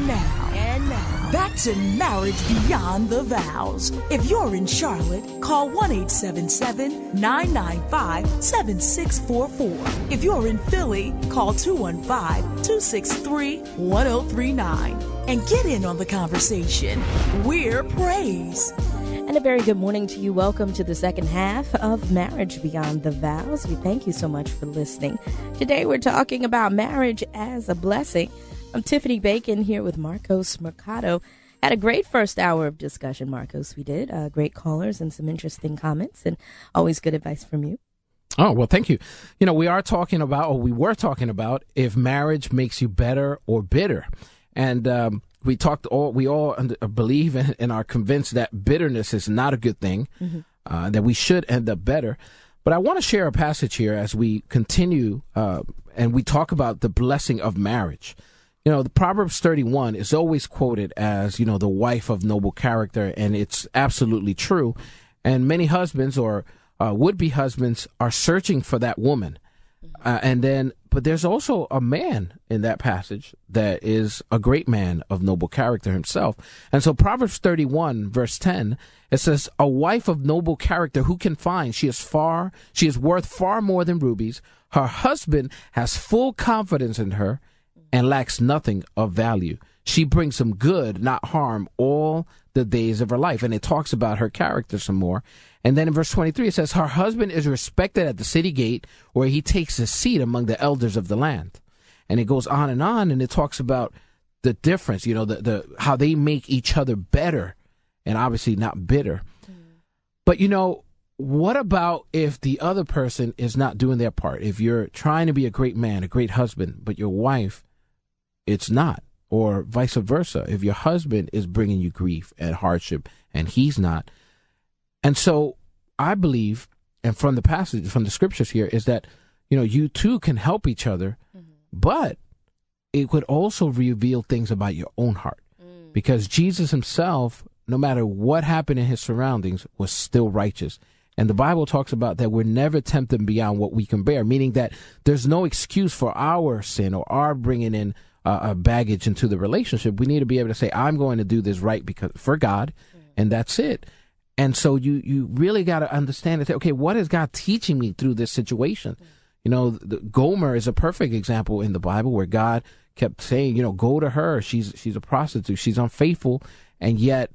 now, back to Marriage Beyond the Vows. If you're in Charlotte, call 1-877-995-7644. If you're in Philly, call 215-263-1039. And get in on the conversation. We're Praise. And a very good morning to you. Welcome to the second half of Marriage Beyond the Vows. We thank you so much for listening. Today we're talking about marriage as a blessing. I'm Tiffany Bacon here with Marcos Mercado. Had a great first hour of discussion, Marcos. We did. Great callers and some interesting comments, and always good advice from you. Oh, well, thank you. You know, we were talking about if marriage makes you better or bitter. And we all believe and are convinced that bitterness is not a good thing, that we should end up better. But I want to share a passage here as we continue and we talk about the blessing of marriage. You know, the Proverbs 31 is always quoted as, you know, the wife of noble character, and it's absolutely true. And many husbands or would-be husbands are searching for that woman. But there's also a man in that passage that is a great man of noble character himself. And so Proverbs 31, verse 10, it says, a wife of noble character who can find? She is worth far more than rubies. Her husband has full confidence in her and lacks nothing of value. She brings him good, not harm, all the days of her life. And it talks about her character some more. And then in verse 23, it says, her husband is respected at the city gate, where he takes his seat among the elders of the land. And it goes on, and it talks about the difference, you know, the how they make each other better, and obviously not bitter. But, you know, what about if the other person is not doing their part? If you're trying to be a great man, a great husband, but your wife, it's not, or vice versa. If your husband is bringing you grief and hardship and he's not. And so I believe, and from the passage, from the scriptures here, is that, you know, you two can help each other, but it would also reveal things about your own heart. Because Jesus himself, no matter what happened in his surroundings, was still righteous. And the Bible talks about that we're never tempted beyond what we can bear, meaning that there's no excuse for our sin or our bringing in a baggage into the relationship. We need to be able to say, I'm going to do this right for God, and that's it. And so you really got to understand it. Okay, what is God teaching me through this situation? You know, Gomer is a perfect example in the Bible where God kept saying, you know, go to her. She's a prostitute. She's unfaithful. And yet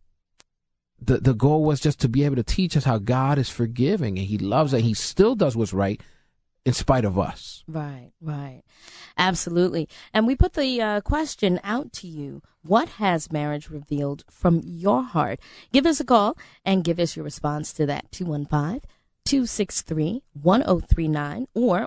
the goal was just to be able to teach us how God is forgiving and he loves and he still does what's right in spite of us. Right. Absolutely. And we put the question out to you. What has marriage revealed from your heart? Give us a call and give us your response to that. 215-263-1039 or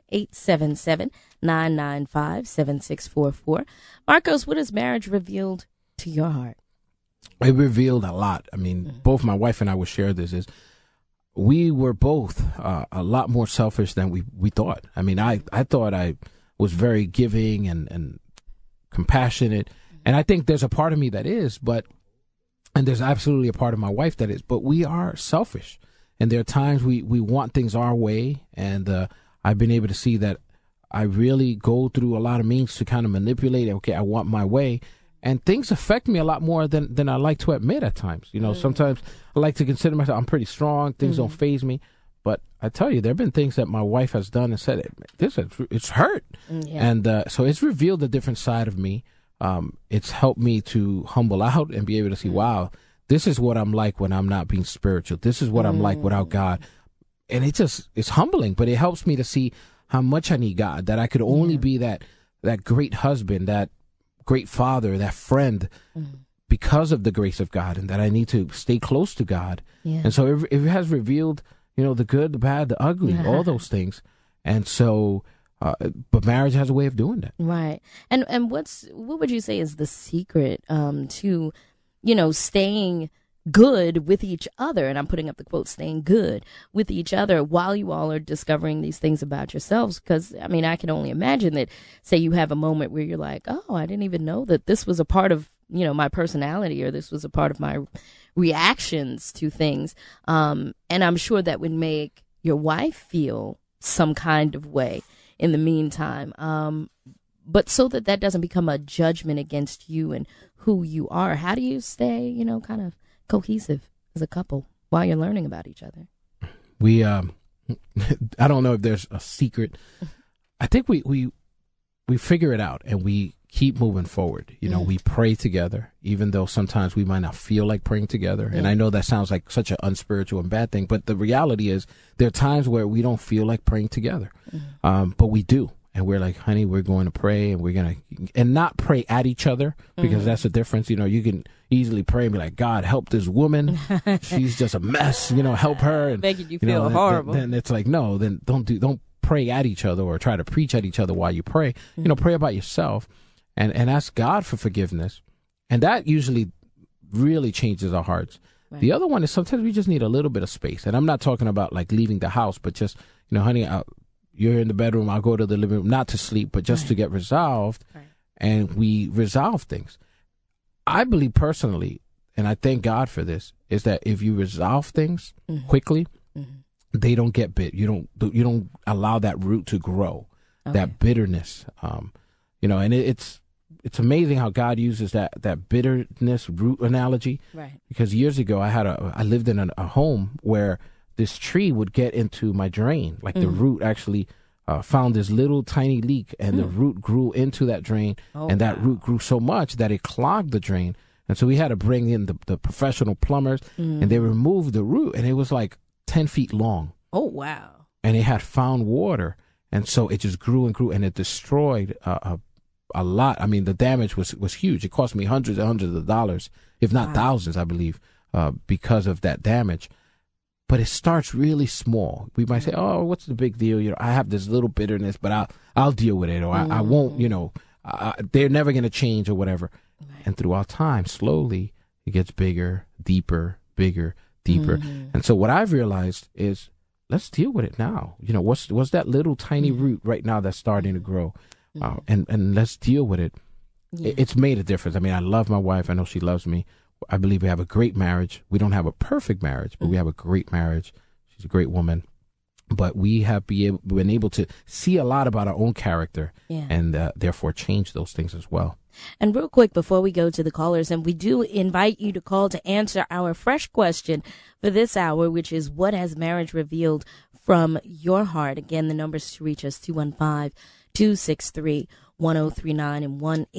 1-877-995-7644. Marcos, what has marriage revealed to your heart? It revealed a lot. I mean, both my wife and I will share this, is we were both a lot more selfish than we thought. I mean, I thought I was very giving and compassionate. And I think there's a part of me that is, and there's absolutely a part of my wife that is, but we are selfish. And there are times we want things our way. And I've been able to see that I really go through a lot of means to kind of manipulate. Okay, I want my way. And things affect me a lot more than I like to admit at times. You know, sometimes I like to consider myself, I'm pretty strong. Things don't faze me. But I tell you, there have been things that my wife has done and said, it's hurt. Yeah. And so it's revealed a different side of me. It's helped me to humble out and be able to see, wow, this is what I'm like when I'm not being spiritual. This is what I'm like without God. And it's humbling, but it helps me to see how much I need God, that I could only be that great husband, that great father, that friend, because of the grace of God, and that I need to stay close to God. Yeah. And so it has revealed, you know, the good, the bad, the ugly, all those things. And so, but marriage has a way of doing that. Right. And what would you say is the secret to, you know, staying good with each other? And I'm putting up the quote, staying good with each other while you all are discovering these things about yourselves. Because, I mean, I can only imagine that, say you have a moment where you're like, oh, I didn't even know that this was a part of, you know, my personality, or this was a part of my reactions to things. And I'm sure that would make your wife feel some kind of way in the meantime. but so that that doesn't become a judgment against you and who you are. How do you stay, you know, kind of cohesive as a couple while you're learning about each other? We, I don't know if there's a secret. I think we figure it out and we keep moving forward. You know, we pray together, even though sometimes we might not feel like praying together. And I know that sounds like such an unspiritual and bad thing, but the reality is there are times where we don't feel like praying together, but we do. And we're like, honey, we're going to pray, and we're going to, and not pray at each other, because that's the difference. You know, you can easily pray and be like, God, help this woman. She's just a mess, you know, help her. And, making you feel horrible. Then it's like, no, then don't pray at each other or try to preach at each other while you pray. You know, pray about yourself and ask God for forgiveness. And that usually really changes our hearts. Right. The other one is sometimes we just need a little bit of space. And I'm not talking about like leaving the house, but just, you know, honey, you're in the bedroom, I'll go to the living room, not to sleep, but just to get resolved. Right. And we resolve things. I believe personally, and I thank God for this, is that if you resolve things quickly, they don't get bit. You don't allow that root to grow, that bitterness. You know, and it's amazing how God uses that bitterness root analogy. Right. Because years ago, I lived in a home where this tree would get into my drain. Like the root actually found this little tiny leak, and the root grew into that drain, and that root grew so much that it clogged the drain. And so we had to bring in the professional plumbers, and they removed the root, and it was like 10 feet long. Oh, wow. And it had found water, and so it just grew and grew, and it destroyed a lot. I mean, the damage was huge. It cost me hundreds and hundreds of dollars, if not thousands, I believe, because of that damage. But it starts really small. We might say, "Oh, what's the big deal? You know, I have this little bitterness, but I'll deal with it, or I won't. You know, they're never going to change, or whatever." Right. And throughout time, slowly, it gets bigger, deeper, bigger, deeper. And so, what I've realized is, let's deal with it now. You know, what's that little tiny root right now that's starting to grow, and let's deal with it. Yeah. It's made a difference. I mean, I love my wife. I know she loves me. I believe we have a great marriage. We don't have a perfect marriage, but we have a great marriage. She's a great woman. But we have been able to see a lot about our own character and therefore change those things as well. And real quick, before we go to the callers, and we do invite you to call to answer our fresh question for this hour, which is, what has marriage revealed from your heart? Again, the numbers to reach us, 215-263-1039 and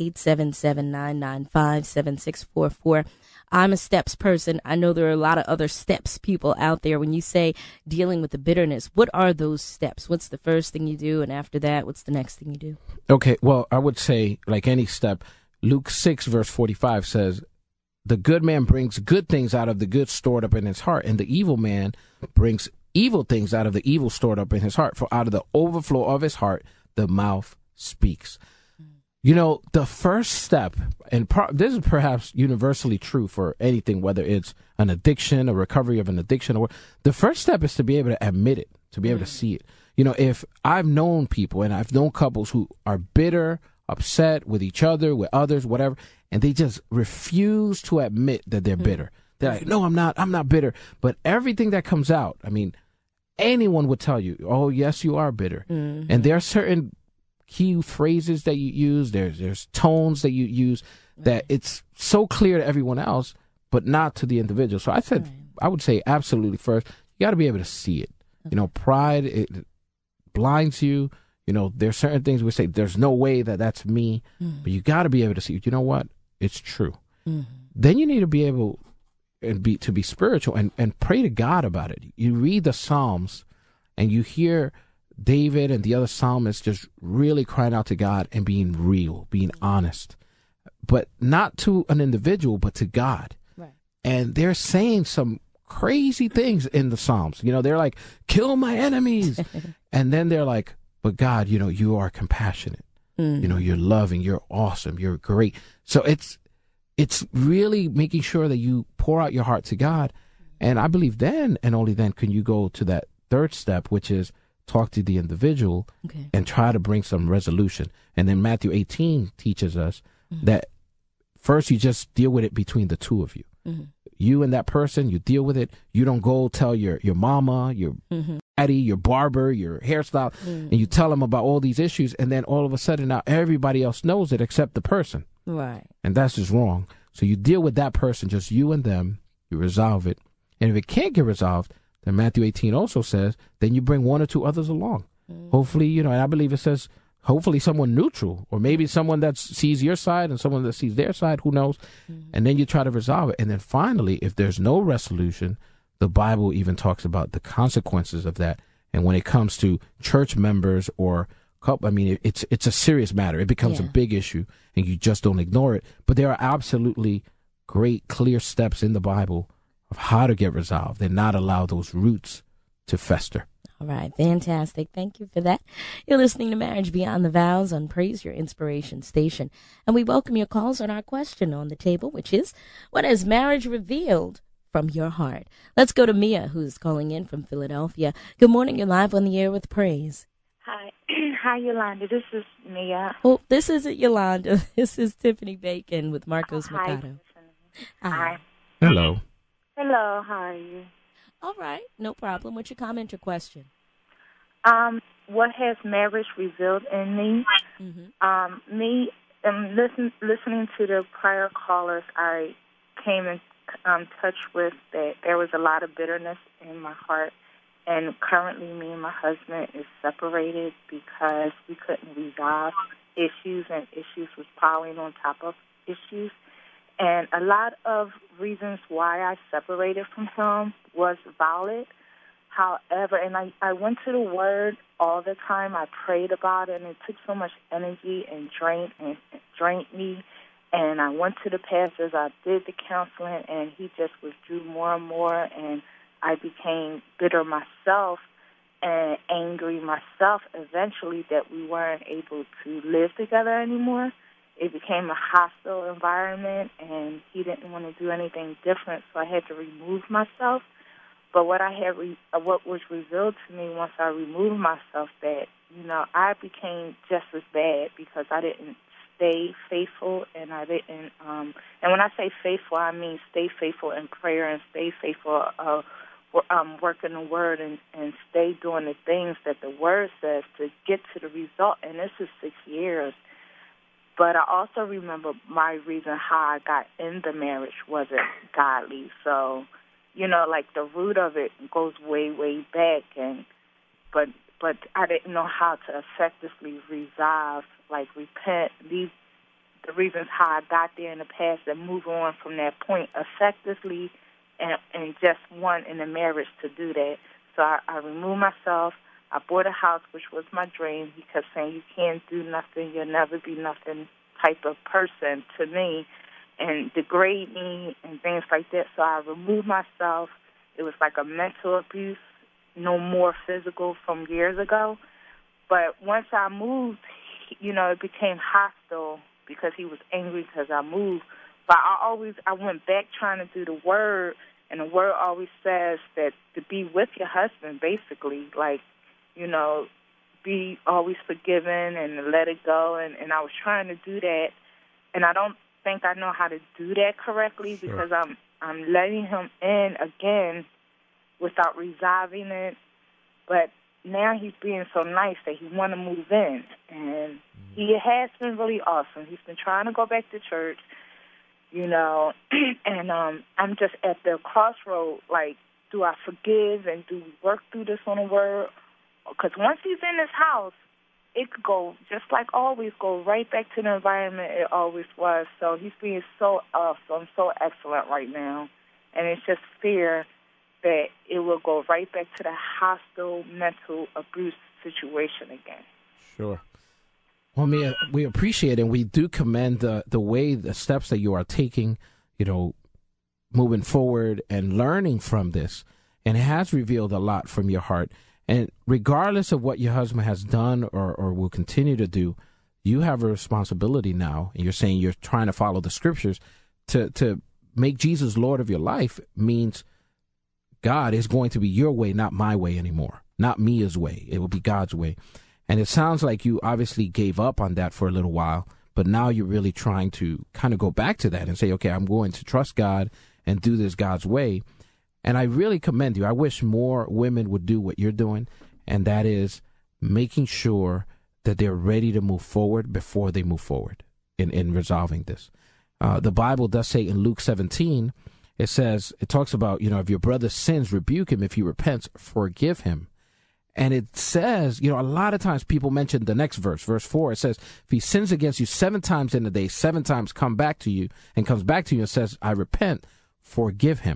1-877-995-7644. I'm a steps person. I know there are a lot of other steps people out there. When you say dealing with the bitterness, what are those steps? What's the first thing you do? And after that, what's the next thing you do? Okay, well, I would say, like any step, Luke 6, verse 45 says, the good man brings good things out of the good stored up in his heart, and the evil man brings evil things out of the evil stored up in his heart. For out of the overflow of his heart, the mouth speaks. You know, the first step, and this is perhaps universally true for anything, whether it's an addiction, a recovery of an addiction, or the first step is to be able to admit it, to be able to see it. You know, if I've known people and I've known couples who are bitter, upset with each other, with others, whatever, and they just refuse to admit that they're bitter. They're like, no, I'm not bitter. But everything that comes out, I mean, anyone would tell you, oh, yes, you are bitter. And there are certain key phrases that you use, there's tones that you use that it's so clear to everyone else, but not to the individual. So I would say absolutely first, you got to be able to see it. You know, pride, it blinds you. You know, there's certain things we say, there's no way that that's me, but you got to be able to see, you know what, it's true. Then you need to be able to be spiritual and pray to God about it. You read the Psalms and you hear David and the other psalmists just really crying out to God and being real, being honest, but not to an individual, but to God. Right. And they're saying some crazy things in the Psalms. You know, they're like, kill my enemies. And then they're like, but God, you know, you are compassionate. You know, you're loving, you're awesome, you're great. So it's really making sure that you pour out your heart to God. And I believe then and only then can you go to that third step, which is talk to the individual and try to bring some resolution. And then Matthew 18 teaches us that first you just deal with it between the two of you. You and that person, you deal with it. You don't go tell your mama, your dad, caddy, your barber, your hairstyle, and you tell them about all these issues, and then all of a sudden now everybody else knows it except the person. Right. And that's just wrong. So you deal with that person, just you and them, you resolve it. And if it can't get resolved, then Matthew 18 also says, then you bring one or two others along. Hopefully, and I believe it says, hopefully someone neutral, or maybe someone that sees your side and someone that sees their side, who knows? And then you try to resolve it. And then finally, if there's no resolution, the Bible even talks about the consequences of that. And when it comes to church members or couple, I mean, it's a serious matter. It becomes a big issue, and you just don't ignore it. But there are absolutely great, clear steps in the Bible of how to get resolved and not allow those roots to fester. All right, fantastic. Thank you for that. You're listening to Marriage Beyond the Vows on Praise Your Inspiration Station. And we welcome your calls on our question on the table, which is, what has marriage revealed from your heart? Let's go to Mia, who's calling in from Philadelphia. Good morning. You're live on the air with Praise. Hi. Hi, Yolanda. This is Mia. Oh, this isn't Yolanda. This is Tiffany Bacon with Marcos Mercado. Hi. Hello. Hello. How are you? All right. No problem. What's your comment or question? What has marriage revealed in me? Listening to the prior callers, I came in touch with that there was a lot of bitterness in my heart. And currently me and my husband is separated because we couldn't resolve issues, and issues was piling on top of issues. And a lot of reasons why I separated from him was valid. However, and I went to the Word all the time. I prayed about it, and it took so much energy and drained me. And I went to the pastors. I did the counseling, and he just withdrew more and more. And I became bitter myself and angry myself eventually that we weren't able to live together anymore. It became a hostile environment, and he didn't want to do anything different, so I had to remove myself. But what was revealed to me once I removed myself, that, I became just as bad because I didn't stay faithful, and I didn't, and when I say faithful, I mean stay faithful in prayer and stay faithful working the Word and stay doing the things that the Word says to get to the result. And this is 6 years. But I also remember my reason how I got in the marriage wasn't godly. So, like the root of it goes way, way back. But I didn't know how to effectively resolve, like repent, leave the reasons how I got there in the past and move on from that point effectively, and just one in the marriage to do that. So I removed myself. I bought a house, which was my dream. He kept saying, you can't do nothing, you'll never be nothing type of person to me, and degrade me and things like that. So I removed myself. It was like a mental abuse, no more physical from years ago. But once I moved, it became hostile because he was angry because I moved. But I went back trying to do the Word, and the Word always says that to be with your husband, basically, like, be always forgiven and let it go. And I was trying to do that, and I don't think I know how to do that correctly because I'm letting him in again without resolving it. But now he's being so nice that he want to move in, and he has been really awesome. He's been trying to go back to church. And I'm just at the crossroad, like, do I forgive and do we work through this on the Word? Because once he's in this house, it could go, just like always, go right back to the environment it always was. So he's being so awesome, so excellent right now. And it's just fear that it will go right back to the hostile mental abuse situation again. Sure. Well, Mia, we appreciate it, and we do commend the steps that you are taking, moving forward and learning from this. And it has revealed a lot from your heart. And regardless of what your husband has done or will continue to do, you have a responsibility now. And you're saying you're trying to follow the scriptures. To make Jesus Lord of your life means God is going to be your way, not my way anymore, not Mia's way. It will be God's way. And it sounds like you obviously gave up on that for a little while, but now you're really trying to kind of go back to that and say, okay, I'm going to trust God and do this God's way. And I really commend you. I wish more women would do what you're doing, and that is making sure that they're ready to move forward before they move forward in resolving this. The Bible does say in Luke 17, it talks about, if your brother sins, rebuke him. If he repents, forgive him. And it says, a lot of times people mention the next verse, verse 4. It says, if he sins against you 7 times in a day, 7 times comes back to you and says, I repent, forgive him.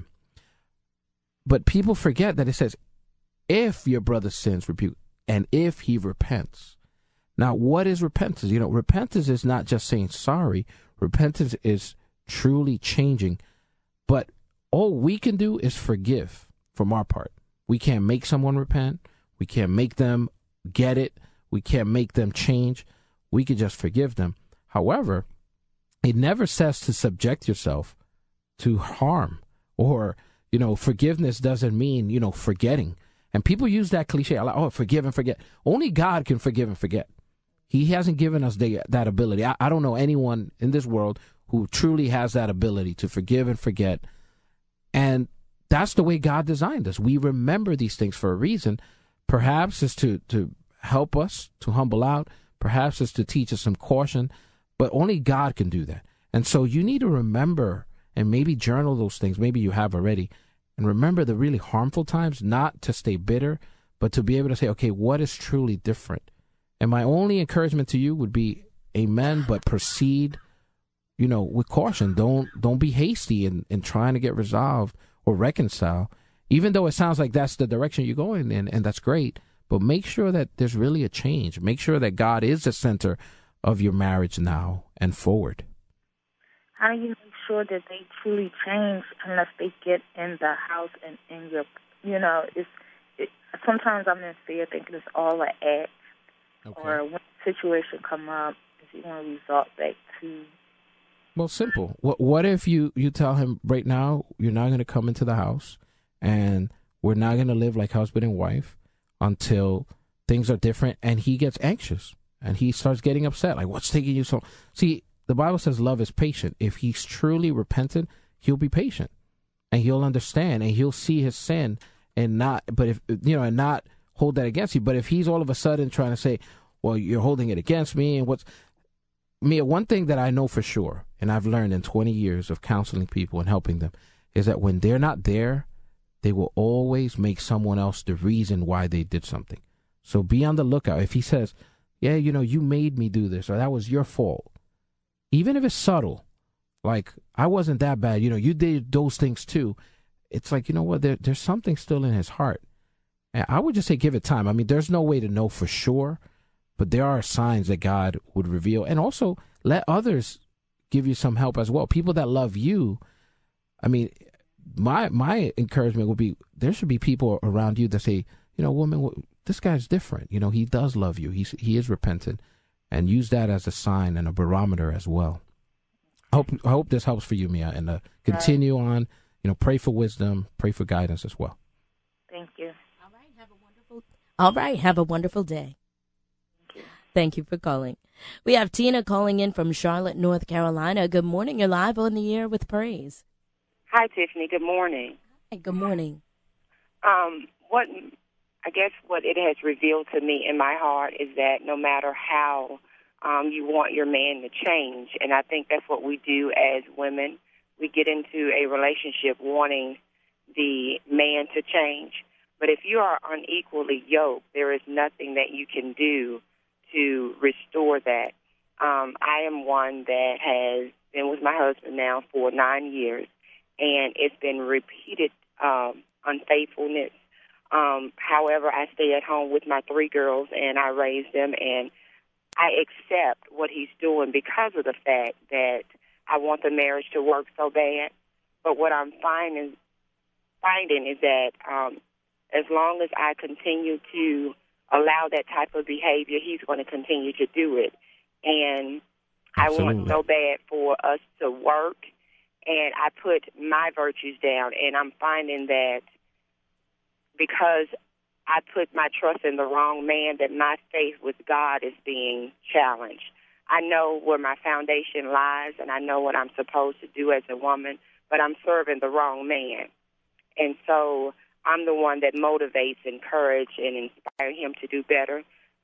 But people forget that it says, if your brother sins, rebuke, and if he repents. Now, what is repentance? Repentance is not just saying sorry. Repentance is truly changing. But all we can do is forgive from our part. We can't make someone repent. We can't make them get it. We can't make them change. We can just forgive them. However, it never says to subject yourself to harm, or, forgiveness doesn't mean, forgetting. And people use that cliche, like, forgive and forget. Only God can forgive and forget. He hasn't given us that ability. I don't know anyone in this world who truly has that ability to forgive and forget. And that's the way God designed us. We remember these things for a reason. Perhaps it's to help us to humble out. Perhaps it's to teach us some caution. But only God can do that. And so you need to remember and maybe journal those things. Maybe you have already. And remember the really harmful times, not to stay bitter, but to be able to say, okay, what is truly different? And my only encouragement to you would be, amen, but proceed, with caution. Don't be hasty in trying to get resolved or reconcile, even though it sounds like that's the direction you're going in, and that's great. But make sure that there's really a change. Make sure that God is the center of your marriage now and forward. How do you make sure that they truly change unless they get in the house and in your, sometimes I'm in fear thinking it's all an act. Okay. Or when a situation come up, is he going to resort back to? Well, simple. What if you tell him right now you're not going to come into the house, and we're not going to live like husband and wife until things are different, and he gets anxious and he starts getting upset. Like, what's taking you so? See, the Bible says love is patient. If he's truly repentant, he'll be patient and he'll understand and he'll see his sin and not hold that against you. But if he's all of a sudden trying to say, well, you're holding it against me, and Mia, one thing that I know for sure, and I've learned in 20 years of counseling people and helping them, is that when they're not there, they will always make someone else the reason why they did something. So be on the lookout. If he says, yeah, you made me do this, or that was your fault, even if it's subtle, like, I wasn't that bad, you did those things too. It's like, what, there's something still in his heart. And I would just say give it time. I mean, there's no way to know for sure, but there are signs that God would reveal. And also let others give you some help as well. People that love you. I mean, my encouragement would be, there should be people around you that say, woman, this guy's different. He does love you. He is repentant. And use that as a sign and a barometer as well. I hope this helps for you, Mia. And continue on, pray for wisdom, pray for guidance as well. Thank you. All right, have a wonderful day. Thank you for calling. We have Tina calling in from Charlotte, North Carolina. Good morning. You're live on the air with Praise. Hi, Tiffany. Good morning. Hi, good morning. What it has revealed to me in my heart is that no matter how you want your man to change, and I think that's what we do as women, we get into a relationship wanting the man to change. But if you are unequally yoked, there is nothing that you can do to restore that. I am one that has been with my husband now for 9 years, and it's been repeated unfaithfulness. However, I stay at home with my 3 girls, and I raise them, and I accept what he's doing because of the fact that I want the marriage to work so bad. But what I'm finding is that as long as I continue to allow that type of behavior, he's going to continue to do it. And Absolutely. I want so bad for us to work, and I put my virtues down, and I'm finding that because I put my trust in the wrong man, that my faith with God is being challenged. I know where my foundation lies, and I know what I'm supposed to do as a woman, but I'm serving the wrong man. And so I'm the one that motivates, encourages, and inspires him to do better.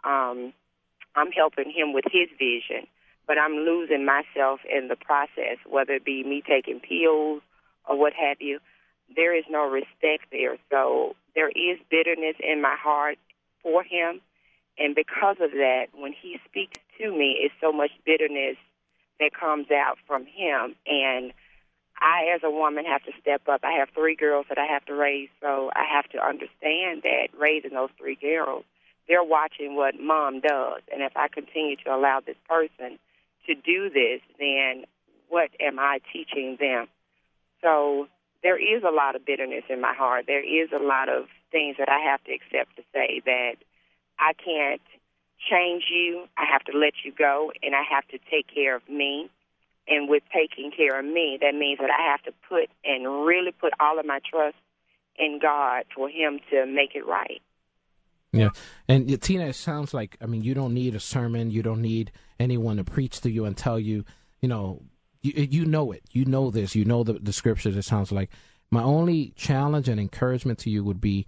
I'm helping him with his vision, but I'm losing myself in the process, whether it be me taking pills or what have you. There is no respect there. So there is bitterness in my heart for him. And because of that, when he speaks to me, it's so much bitterness that comes out from him. And I, as a woman, have to step up. I have 3 girls that I have to raise, so I have to understand that raising those 3 girls, they're watching what mom does. And if I continue to allow this person to do this, then what am I teaching them? So there is a lot of bitterness in my heart. There is a lot of things that I have to accept to say that I can't change you. I have to let you go, and I have to take care of me. And with taking care of me, that means that I have to really put all of my trust in God for him to make it right. Yeah. And Tina, it sounds like, you don't need a sermon. You don't need anyone to preach to you and tell you, you know it. You know this. You know the scriptures, it sounds like. My only challenge and encouragement to you would be,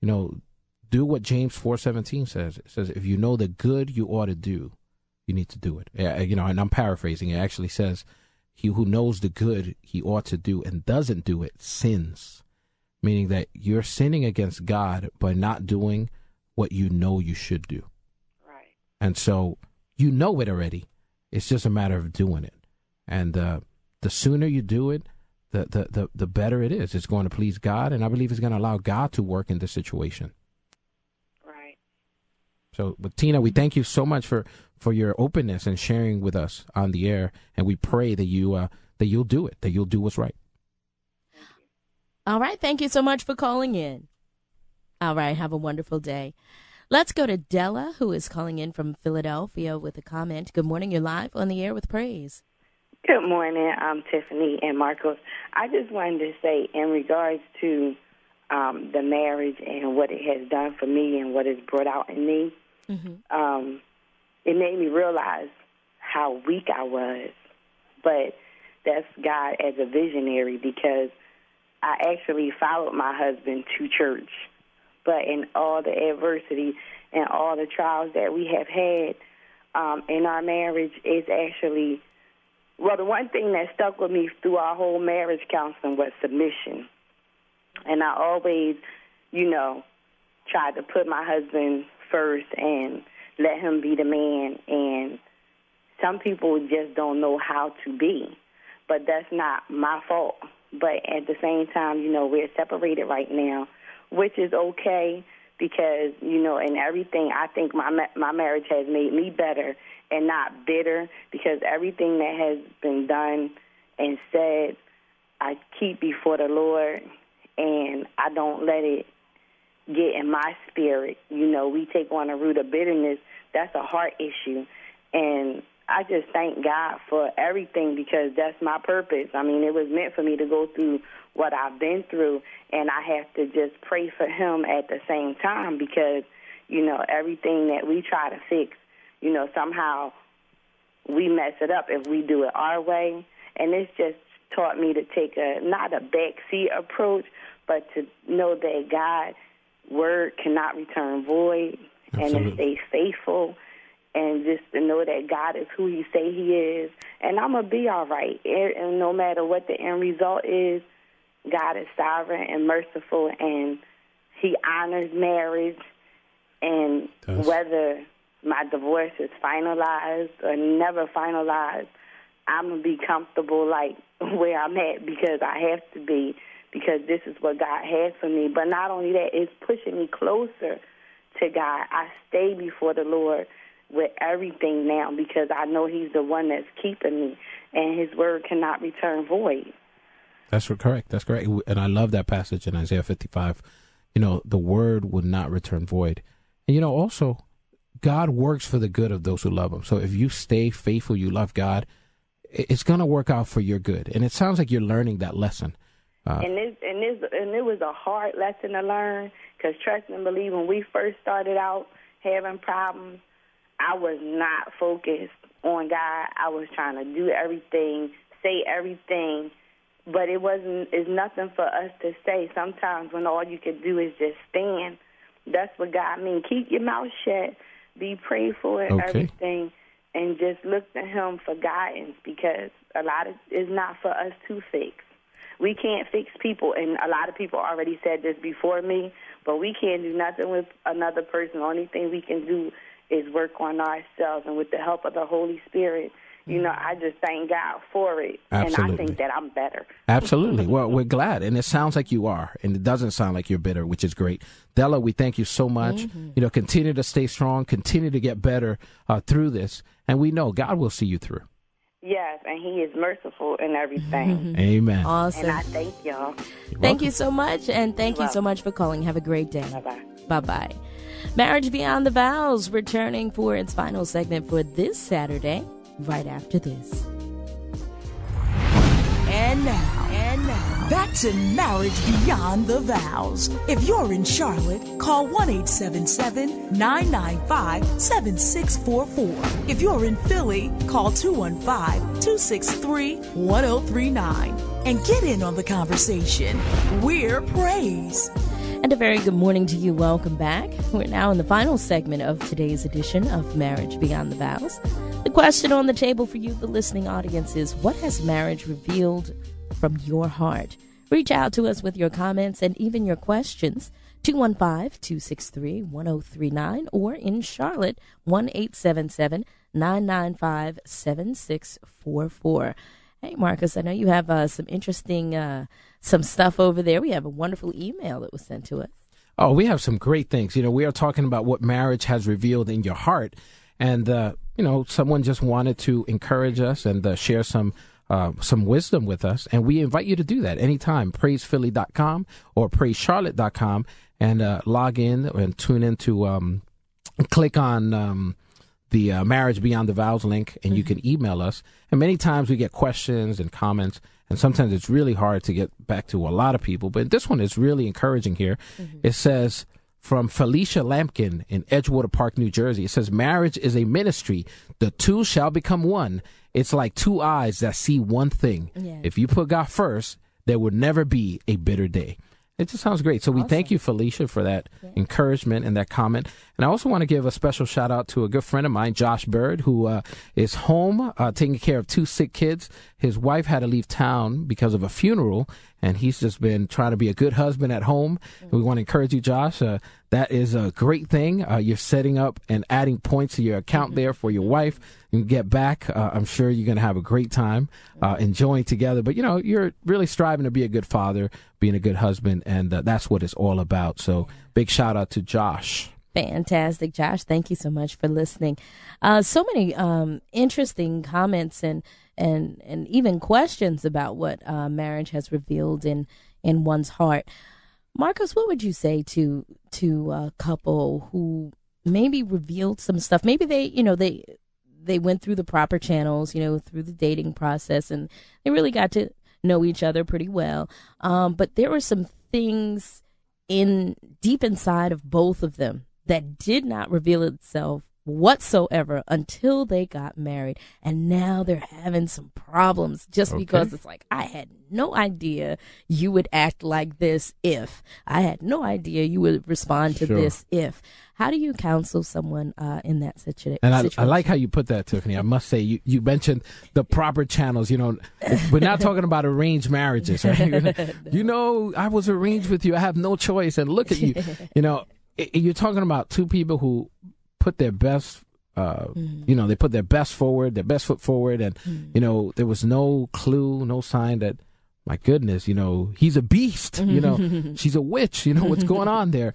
do what James 4:17 says. It says, if you know the good you ought to do, you need to do it. And I'm paraphrasing. It actually says, he who knows the good he ought to do and doesn't do it sins, meaning that you're sinning against God by not doing what you know you should do. Right. And so you know it already. It's just a matter of doing it. And the sooner you do it, the better it is. It's going to please God, and I believe it's going to allow God to work in this situation. Right. So, but Tina, we thank you so much for your openness and sharing with us on the air, and we pray that you'll do it, that you'll do what's right. All right. Thank you so much for calling in. All right. Have a wonderful day. Let's go to Della, who is calling in from Philadelphia with a comment. Good morning. You're live on the air with Praise. Good morning. I'm Tiffany and Marcos. I just wanted to say, in regards to the marriage and what it has done for me and what it's brought out in me, it made me realize how weak I was. But that's God as a visionary, because I actually followed my husband to church. But in all the adversity and all the trials that we have had in our marriage, it's actually, the one thing that stuck with me through our whole marriage counseling was submission. And I always, tried to put my husband first and let him be the man. And some people just don't know how to be. But that's not my fault. But at the same time, we're separated right now, which is okay, because, in everything, I think my marriage has made me better and not bitter, because everything that has been done and said, I keep before the Lord, and I don't let it get in my spirit. We take on a root of bitterness. That's a heart issue. And I just thank God for everything, because that's my purpose. It was meant for me to go through what I've been through, and I have to just pray for him at the same time, because, everything that we try to fix, somehow we mess it up if we do it our way. And it's just taught me to take not a backseat approach, but to know that God's word cannot return void. Absolutely. And to stay faithful, and just to know that God is who he say he is. And I'm going to be all right. And no matter what the end result is, God is sovereign and merciful, and he honors marriage. And whether my divorce is finalized or never finalized, I'm going to be comfortable like where I'm at, because I have to be, because this is what God has for me. But not only that, it's pushing me closer to God. I stay before the Lord with everything now, because I know he's the one that's keeping me, and his word cannot return void. That's correct. That's correct. And I love that passage in Isaiah 55. The word would not return void. And, also, God works for the good of those who love him. So if you stay faithful, you love God, it's going to work out for your good. And it sounds like you're learning that lesson. And it was a hard lesson to learn, because trust and believe, when we first started out having problems, I was not focused on God. I was trying to do everything, say everything, but it's nothing for us to say. Sometimes when all you can do is just stand, that's what God means. Keep your mouth shut, be prayerful and everything, and just look to Him for guidance, because a lot of it's not for us to fix. We can't fix people, and a lot of people already said this before me, but we can't do nothing with another person. The only thing we can do is work on ourselves, and with the help of the Holy Spirit, I just thank God for it. Absolutely. And I think that I'm better. Absolutely. Well, we're glad. And it sounds like you are. And it doesn't sound like you're bitter, which is great. Della, we thank you so much. Continue to stay strong. Continue to get better through this. And we know God will see you through. Yes, and He is merciful in everything. Amen. Awesome. And I thank y'all. Thank you so much. And thank you so much for calling. Have a great day. Bye-bye. Bye-bye. Marriage Beyond the Vows returning for its final segment for this Saturday, right after this. And now, back to Marriage Beyond the Vows. If you're in Charlotte, call 1-877-995-7644. If you're in Philly, call 215-263-1039. And get in on the conversation. We're Praise. And a very good morning to you. Welcome back. We're now in the final segment of today's edition of Marriage Beyond the Vows. The question on the table for you, the listening audience, is what has marriage revealed from your heart? Reach out to us with your comments and even your questions. 215-263-1039 or in Charlotte, 1-877-995-7644. Hey, Marcus, I know you have some interesting some stuff over there. We have a wonderful email that was sent to us. Oh, we have some great things. We are talking about what marriage has revealed in your heart. And, someone just wanted to encourage us and share some wisdom with us. And we invite you to do that anytime. PraisePhilly.com or PraiseCharlotte.com and log in and tune in to click on the Marriage Beyond the Vows link, and you can email us. And many times we get questions and comments, and sometimes it's really hard to get back to a lot of people. But this one is really encouraging here. It says, from Felicia Lampkin in Edgewater Park, New Jersey, it says, marriage is a ministry. The two shall become one. It's like two eyes that see one thing. Yeah. If you put God first, there would never be a bitter day. It just sounds great. So we thank you, Felicia, for that encouragement and that comment. And I also want to give a special shout out to a good friend of mine, Josh Bird, who is home taking care of two sick kids. His wife had to leave town because of a funeral, and he's just been trying to be a good husband at home. We want to encourage you, Josh. That is a great thing. You're setting up and adding points to your account there for your wife. You can get back. I'm sure you're going to have a great time enjoying together. But, you're really striving to be a good father, being a good husband, and that's what it's all about. So big shout out to Josh. Fantastic, Josh. Thank you so much for listening. So many interesting comments and even questions about what marriage has revealed in one's heart. Marcus, what would you say to a couple who maybe revealed some stuff? Maybe they went through the proper channels, through the dating process, and they really got to know each other pretty well. But there were some things deep inside of both of them that did not reveal itself whatsoever until they got married, and now they're having some problems just because it's like, I had no idea you would act like this if. I had no idea you would respond to this if. How do you counsel someone in that situation? And I like how you put that, Tiffany. I must say, you mentioned the proper channels. We're not talking about arranged marriages, right? I was arranged with you. I have no choice. And look at you. You're talking about two people who put their best, they put their best foot forward. And, there was no clue, no sign that, my goodness, he's a beast, she's a witch, what's going on there.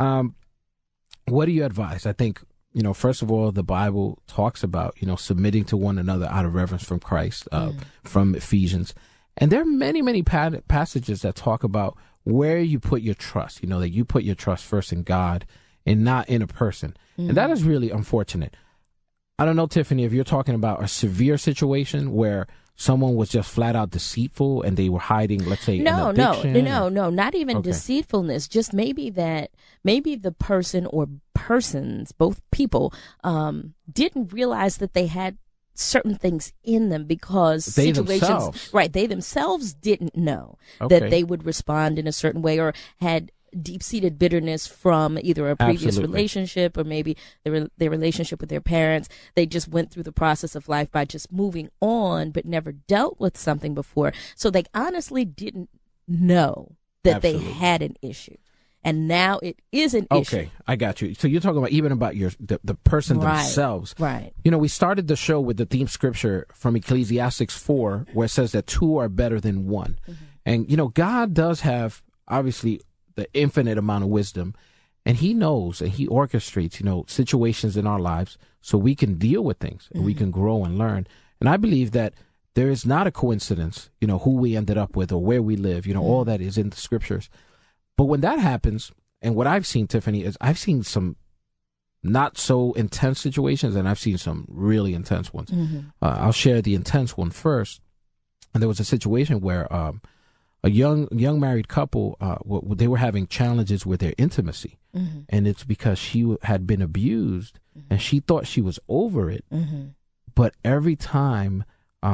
What do you advise? I think, first of all, the Bible talks about, submitting to one another out of reverence from Christ, from Ephesians. And there are many, many passages that talk about where you put your trust, that you put your trust first in God and not in a person. And that is really unfortunate. I don't know, Tiffany, if you're talking about a severe situation where someone was just flat out deceitful and they were hiding, let's say, No, not even Okay. deceitfulness. Just maybe the person or persons, both people, didn't realize that they had certain things in them because They situations, themselves. right? They themselves didn't know Okay. that they would respond in a certain way, or had deep-seated bitterness from either a previous Absolutely. relationship or maybe their relationship with their parents. They just went through the process of life by just moving on, but never dealt with something before. So they honestly didn't know that Absolutely. they had an issue. And now it is an issue. Okay, I got you. So you're talking about even about the person Right. themselves. Right. You know, we started the show with the theme scripture from Ecclesiastes 4, where it says that two are better than one. Mm-hmm. And, you know, God does have, obviously, the infinite amount of wisdom, and he knows and he orchestrates, you know, situations in our lives so we can deal with things and we can grow and learn. And I believe that there is not a coincidence, you know, who we ended up with or where we live, you know, all that is in the scriptures. But when that happens, and what I've seen, Tiffany, is I've seen some not so intense situations, and I've seen some really intense ones. I'll share the intense one first. And there was a situation where a young married couple, they were having challenges with their intimacy, and it's because she had been abused, and she thought she was over it, but every time,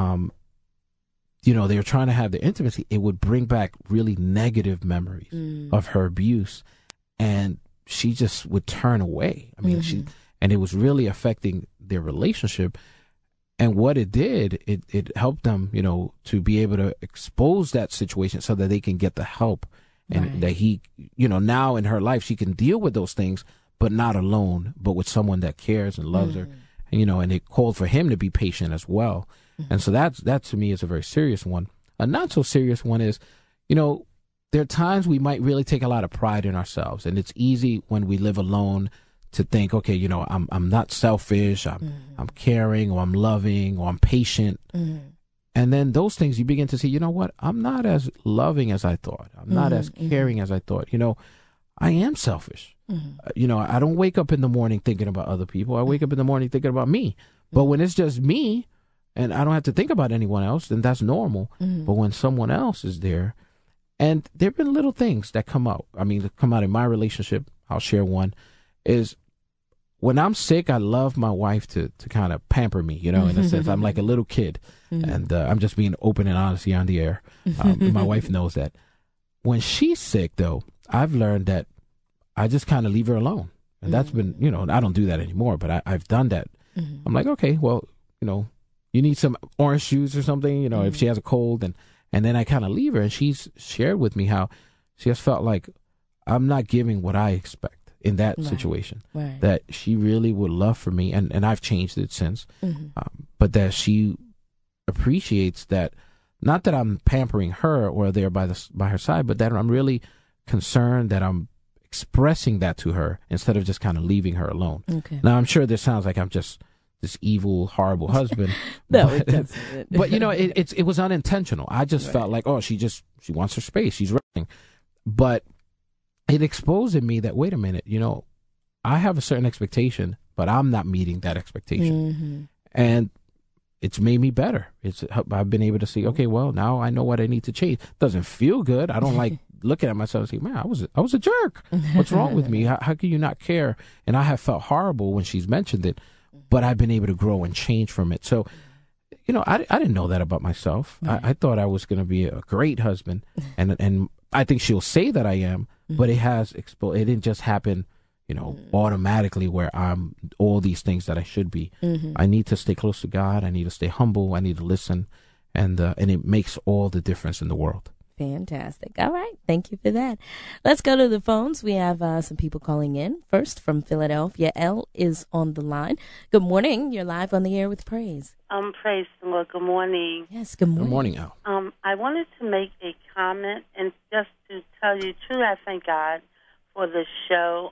you know, they were trying to have their intimacy, it would bring back really negative memories of her abuse, and she just would turn away. I mean, and it was really affecting their relationship. And what it did, it helped them, you know, to be able to expose that situation so that they can get the help, and that he, you know, now in her life, she can deal with those things, but not alone, but with someone that cares and loves her. And, you know, and it called for him to be patient as well. And so that to me is a very serious one. A not so serious one is, you know, there are times we might really take a lot of pride in ourselves, and it's easy when we live alone to think, okay, you know, I'm not selfish, I'm caring, or I'm loving, or I'm patient. And then those things you begin to see, you know what, I'm not as loving as I thought. I'm not as caring as I thought. You know, I am selfish. You know, I don't wake up in the morning thinking about other people. I wake up in the morning thinking about me. But when it's just me and I don't have to think about anyone else, then that's normal. But when someone else is there, and there have been little things that come out. I mean, that come out in my relationship. I'll share one. Is when I'm sick, I love my wife to kind of pamper me, you know, in a sense. I'm like a little kid, and I'm just being open and honest here on the air. My wife knows that. When she's sick, though, I've learned that I just kind of leave her alone. And that's been, you know, I don't do that anymore, but I've done that. I'm like, okay, well, you know, you need some orange juice or something, you know, if she has a cold. And then I kind of leave her, and she's shared with me how she has felt like I'm not giving what I expect in that situation, that she really would love for me, and I've changed it since, but that she appreciates that, not that I'm pampering her or there by her side, but that I'm really concerned that I'm expressing that to her instead of just kind of leaving her alone. Now, I'm sure this sounds like I'm just this evil, horrible husband. No, but, it doesn't. but you know, it was unintentional. I just felt like, oh, she wants her space. She's resting. But it exposed in me that, wait a minute, you know, I have a certain expectation, but I'm not meeting that expectation. And it's made me better. I've been able to see, okay, well, now I know what I need to change. Doesn't feel good. I don't like looking at myself and saying, man, I was a jerk. What's wrong with me? How can you not care? And I have felt horrible when she's mentioned it, but I've been able to grow and change from it. So, you know, I didn't know that about myself. I thought I was going to be a great husband, and I think she'll say that I am, but it has exposed. It didn't just happen, you know, automatically where I'm all these things that I should be. I need to stay close to God. I need to stay humble. I need to listen, and it makes all the difference in the world. Fantastic. All right. Thank you for that. Let's go to the phones. We have some people calling in. First from Philadelphia, Elle is on the line. Good morning. You're live on the air with Praise. Praise the Lord. Good morning. Yes, good morning. Good morning, Elle. I wanted to make a comment, and just to tell you truly, I thank God for the show.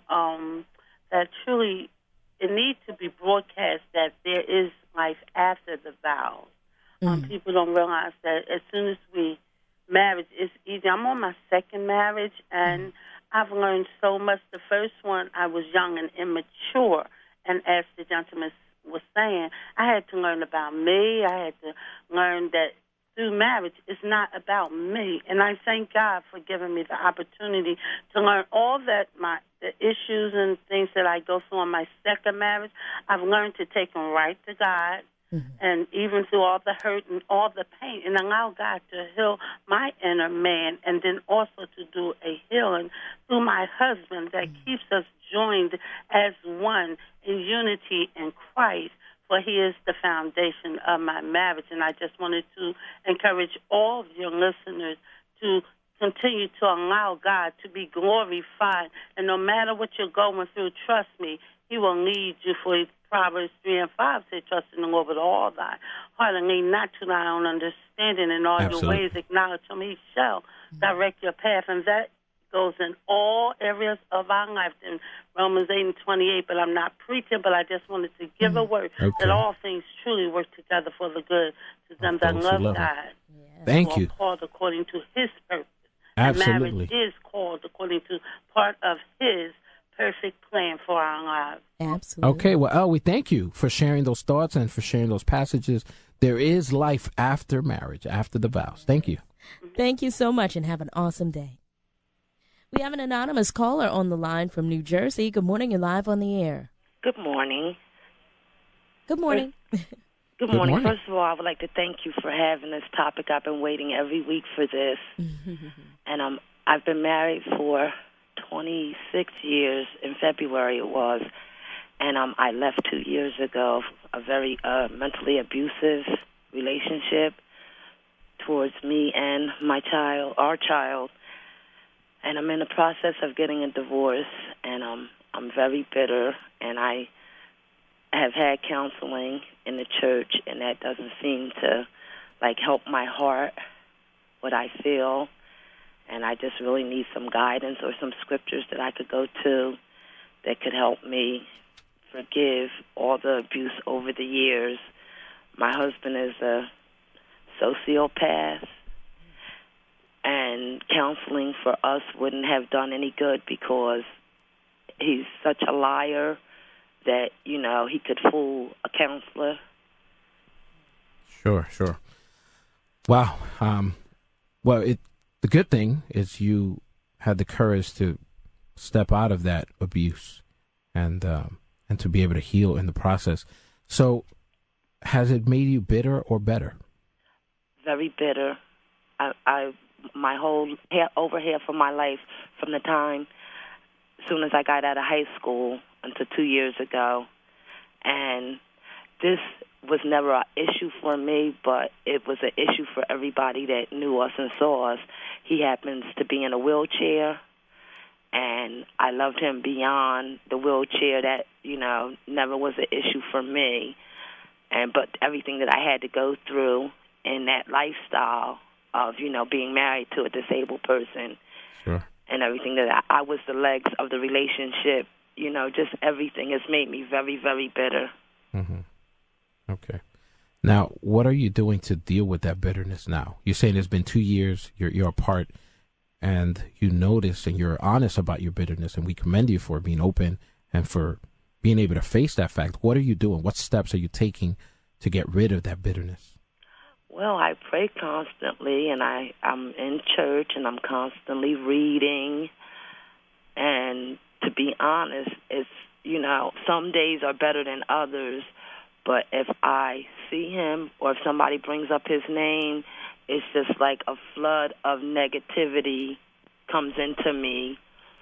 That truly, it needs to be broadcast that there is life after the vows. People don't realize that as soon as marriage is easy. I'm on my second marriage, and I've learned so much. The first one, I was young and immature, and as the gentleman was saying, I had to learn about me. I had to learn that through marriage, it's not about me. And I thank God for giving me the opportunity to learn all that the issues and things that I go through on my second marriage. I've learned to take them right to God And even through all the hurt and all the pain, and allow God to heal my inner man, and then also to do a healing through my husband that keeps us joined as one in unity in Christ, for he is the foundation of my marriage. And I just wanted to encourage all of your listeners to continue to allow God to be glorified. And no matter what you're going through, trust me, he will lead you. For Proverbs 3:5 say, trust in the Lord with all thy heart and lean not to thy own understanding. In all your ways acknowledge him, he shall direct your path. And that goes in all areas of our life in Romans 8:28. But I'm not preaching, but I just wanted to give a word that all things truly work together for the good to them that love God. Thank you. Called according to his purpose. Absolutely. And marriage is called according to part of his perfect plan for our lives. Absolutely. Okay, well, we thank you for sharing those thoughts and for sharing those passages. There is life after marriage, after the vows. Thank you. Thank you so much, and have an awesome day. We have an anonymous caller on the line from New Jersey. Good morning. You're live on the air. Good morning. Good morning. Good morning. First of all, I would like to thank you for having this topic. I've been waiting every week for this. And I've been married for 26 years. In February it was. And I left 2 years ago, a very mentally abusive relationship towards me and my child, our child. And I'm in the process of getting a divorce, and I'm very bitter, and I have had counseling in the church, and that doesn't seem to, help my heart, what I feel, and I just really need some guidance or some scriptures that I could go to that could help me forgive all the abuse over the years. My husband is a sociopath, and counseling for us wouldn't have done any good because he's such a liar that, he could fool a counselor. Sure. Wow. The good thing is you had the courage to step out of that abuse and to be able to heal in the process. So has it made you bitter or better? Very bitter. My whole over half of my life, from the time as soon as I got out of high school until 2 years ago, and this was never an issue for me, but it was an issue for everybody that knew us and saw us. He happens to be in a wheelchair, and I loved him beyond the wheelchair. That never was an issue for me, but everything that I had to go through in that lifestyle of, being married to a disabled person. Sure. And everything that I was the legs of the relationship, just everything has made me very, very bitter. Mm-hmm. Okay. Now, what are you doing to deal with that bitterness now? You're saying it's been 2 years, you're apart, and you notice and you're honest about your bitterness, and we commend you for being open and for being able to face that fact. What are you doing? What steps are you taking to get rid of that bitterness? Well, I pray constantly, and I'm in church, and I'm constantly reading. And to be honest, it's, some days are better than others. But if I see him or if somebody brings up his name, it's just like a flood of negativity comes into me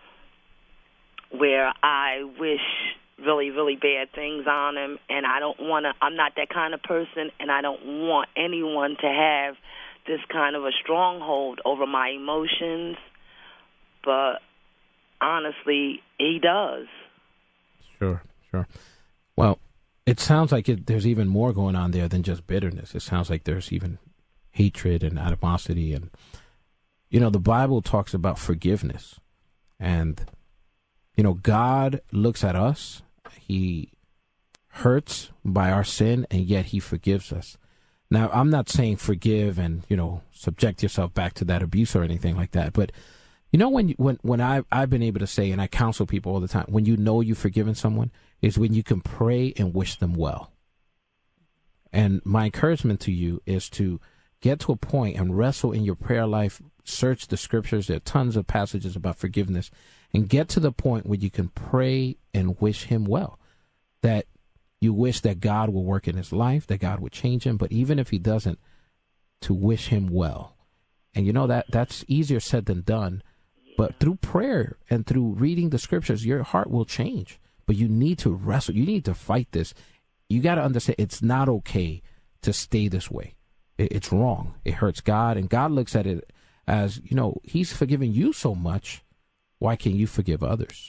where I wish really, really bad things on him, and I'm not that kind of person, and I don't want anyone to have this kind of a stronghold over my emotions, but honestly, he does. Sure. Well, it sounds like there's even more going on there than just bitterness. It sounds like there's even hatred and animosity, and, the Bible talks about forgiveness, and God looks at us. He hurts by our sin, and yet he forgives us. Now, I'm not saying forgive and, subject yourself back to that abuse or anything like that. But, when I've been able to say, and I counsel people all the time, when you've forgiven someone is when you can pray and wish them well. And my encouragement to you is to get to a point and wrestle in your prayer life, search the scriptures. There are tons of passages about forgiveness, and get to the point where you can pray and wish him well, that You wish that God will work in his life, that God would change him. But even if he doesn't, to wish him well. And that's easier said than done. But through prayer and through reading the scriptures, your heart will change. But you need to wrestle. You need to fight this. You got to understand it's not okay to stay this way. It's wrong. It hurts God. And God looks at it as, he's forgiven you so much. Why can't you forgive others?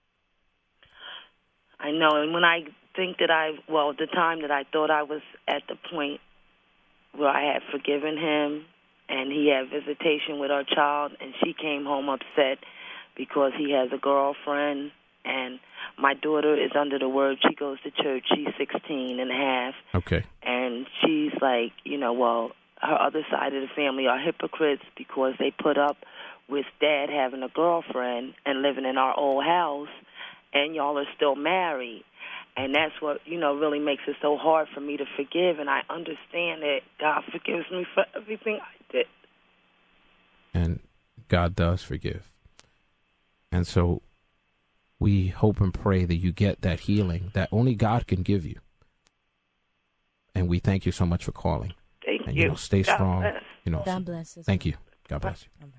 I know. And when I think that the time that I thought I was at the point where I had forgiven him, and he had visitation with our child, and she came home upset because he has a girlfriend, and my daughter is under the word. She goes to church. She's 16 and a half. Okay. And she's like, her other side of the family are hypocrites because they put up with Dad having a girlfriend and living in our old house, and y'all are still married. And that's what, really makes it so hard for me to forgive. And I understand that God forgives me for everything I did. And God does forgive. And so we hope and pray that you get that healing that only God can give you. And we thank you so much for calling. Thank and, you. Stay God strong. Bless. God bless you. Thank you. God bless you. All right.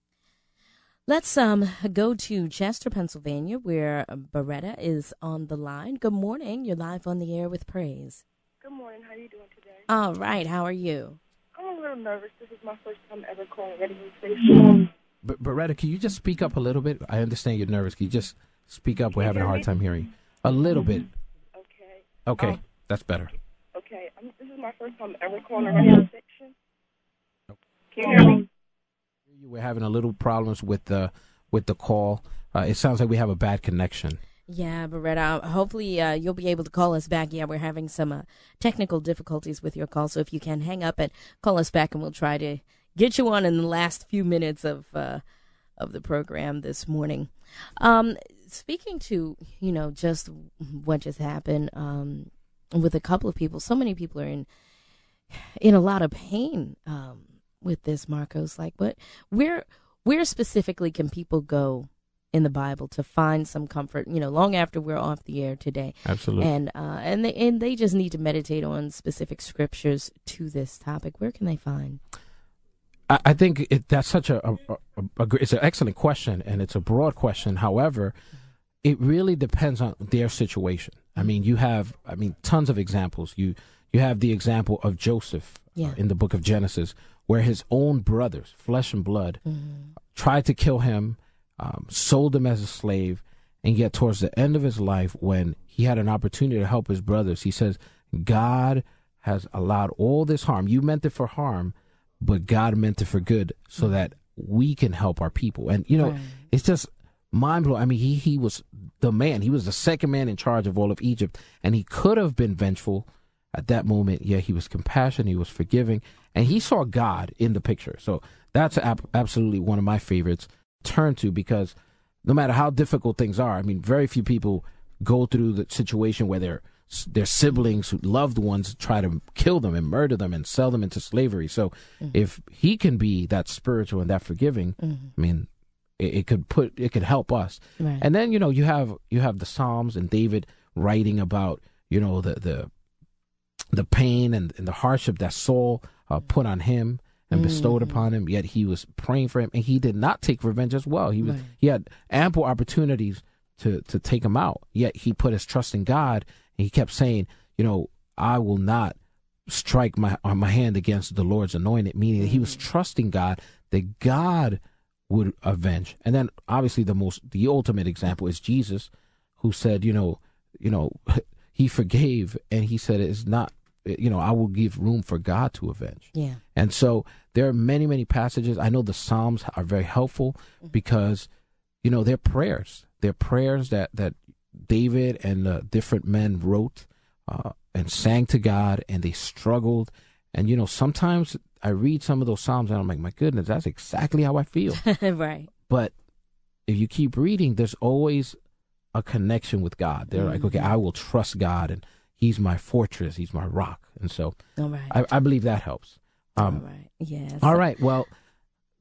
Let's go to Chester, Pennsylvania, where Beretta is on the line. Good morning. You're live on the air with Praise. Good morning. How are you doing today? All right. How are you? I'm a little nervous. This is my first time ever calling radio station. Beretta, can you just speak up a little bit? I understand you're nervous. Can you just speak up? We're having a hard time hearing you. A little bit. Okay. That's better. Okay. This is my first time ever calling a radio station. Can you hear me? We're having a little problems with the call. It sounds like we have a bad connection. Yeah, Beretta. Hopefully you'll be able to call us back. Yeah, we're having some technical difficulties with your call. So if you can hang up and call us back, and we'll try to get you on in the last few minutes of the program this morning. Speaking to, just what just happened with a couple of people. So many people are in a lot of pain with this, Marcos. Like, where specifically can people go in the Bible to find some comfort, long after we're off the air today? Absolutely. And they just need to meditate on specific scriptures to this topic. Where can they find? I think that's such it's an excellent question, and it's a broad question. However, it really depends on their situation. I mean, you have, tons of examples. You have the example of Joseph in the book of Genesis, where his own brothers, flesh and blood, tried to kill him, sold him as a slave, and yet towards the end of his life, when he had an opportunity to help his brothers, he says, God has allowed all this harm. You meant it for harm, but God meant it for good so that we can help our people. And, it's just mind-blowing. I mean, he was the man. He was the second man in charge of all of Egypt, and he could have been vengeful at that moment. Yeah, he was compassionate, he was forgiving, and he saw God in the picture. So that's absolutely one of my favorites to turn to, because no matter how difficult things are, very few people go through the situation where their siblings, loved ones, try to kill them and murder them and sell them into slavery. So if he can be that spiritual and that forgiving, it could help us. Right. And then, you have the Psalms and David writing about, the pain and the hardship that Saul put on him and bestowed upon him, yet he was praying for him, and he did not take revenge as well. He had ample opportunities to take him out, yet he put his trust in God, and he kept saying, I will not strike my hand against the Lord's anointed, meaning that he was trusting God, that God would avenge. And then obviously the ultimate example is Jesus, who said, he forgave, and he said, it's not, I will give room for God to avenge. Yeah. And so there are many, many passages. I know the Psalms are very helpful because, they're prayers. They're prayers that David and different men wrote and sang to God, and they struggled. And, sometimes I read some of those Psalms and I'm like, my goodness, that's exactly how I feel. Right. But if you keep reading, there's always a connection with God. They're like, okay, I will trust God, and he's my fortress, he's my rock. And so I believe that helps. All right. Yes. All right. Well,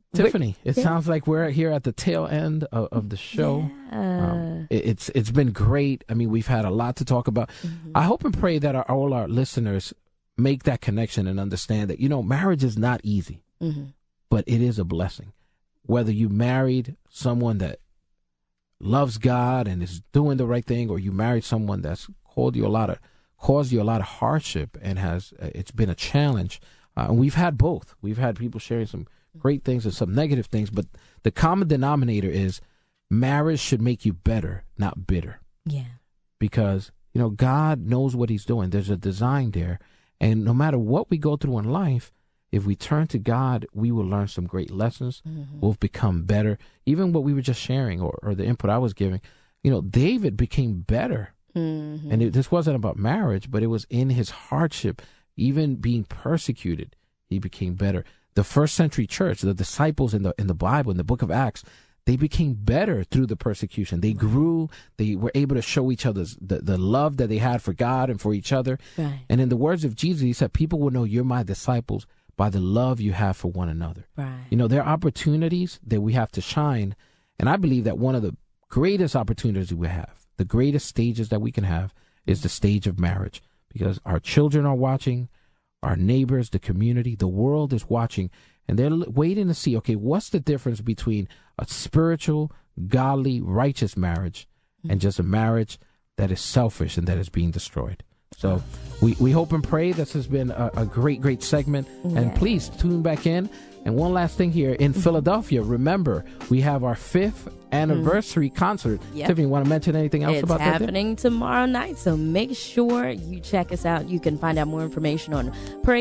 Tiffany, it sounds like we're here at the tail end of the show. Yeah. It's been great. I mean, we've had a lot to talk about. I hope and pray that all our listeners make that connection and understand that, marriage is not easy, but it is a blessing. Whether you married someone that loves God and is doing the right thing, or you married someone that's caused you a lot of hardship and it's been a challenge. And we've had both. We've had people sharing some great things and some negative things, but the common denominator is marriage should make you better, not bitter. Yeah. Because, God knows what he's doing. There's a design there. And no matter what we go through in life, if we turn to God, we will learn some great lessons. We'll become better. Even what we were just sharing or the input I was giving, David became better. And this wasn't about marriage, but it was in his hardship, even being persecuted, he became better. The first century church, the disciples in the Bible, in the book of Acts, they became better through the persecution. They grew. They were able to show each other the love that they had for God and for each other. Right. And in the words of Jesus, he said, people will know you're my disciples by the love you have for one another. Right. There are opportunities that we have to shine. And I believe that one of the greatest opportunities we have, the greatest stages that we can have, is the stage of marriage. Because our children are watching, our neighbors, the community, the world is watching, and they're waiting to see, okay, what's the difference between a spiritual, godly, righteous marriage and just a marriage that is selfish and that is being destroyed. So we hope and pray this has been a great, great segment. And please tune back in. And one last thing here in Philadelphia, remember, we have our 5th anniversary concert. Tiffany, you want to mention anything else about that? It's happening tomorrow night, so make sure you check us out. You can find out more information on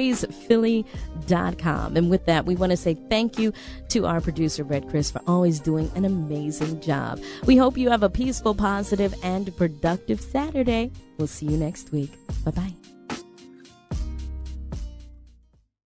praisephilly.com. And with that, we want to say thank you to our producer, Red Chris, for always doing an amazing job. We hope you have a peaceful, positive, and productive Saturday. We'll see you next week. Bye-bye.